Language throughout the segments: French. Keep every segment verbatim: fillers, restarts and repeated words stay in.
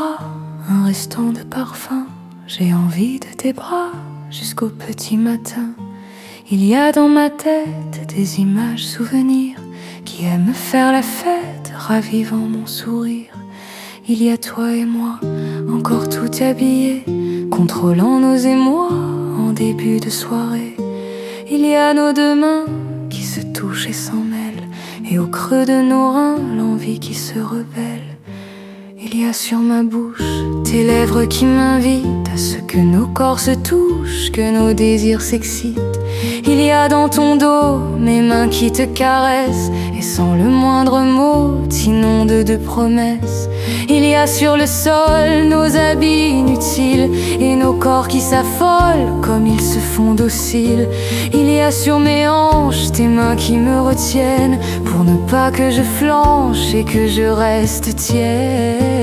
bras, un restant de parfum. J'ai envie de tes bras jusqu'au petit matin. Il y a dans ma tête des images souvenirs qui aiment faire la fête, ravivant mon sourire. Il y a toi et moi, encore tout habillés, contrôlant nos émois en début de soirée. Il y a nos deux mains qui se touchent et s'en mêlent, et au creux de nos reins, l'envie qui se rebelle. Il y a sur ma bouche tes lèvres qui m'invitent à ce que nos corps se touchent, que nos désirs s'excitent. Il y a dans ton dos mes mains qui te caressent, et sans le moindre mot t'inondent de promesses. Il y a sur le sol nos habits inutiles et nos corps qui s'affolent comme ils se font dociles. Il y a sur mes hanches tes mains qui me retiennent pour ne pas que je flanche et que je reste tienne.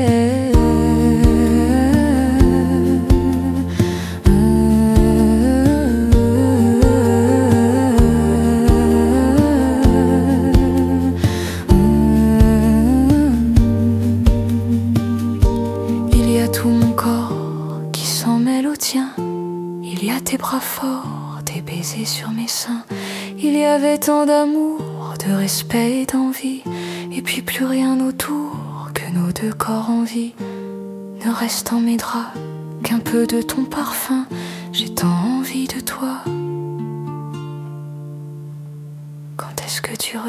Tout mon corps qui s'en mêle au tien. Il y a tes bras forts, tes baisers sur mes seins. Il y avait tant d'amour, de respect et d'envie, et puis plus rien autour que nos deux corps en vie. Ne reste en mes draps qu'un peu de ton parfum. J'ai tant envie de toi. Quand est-ce que tu reviens ?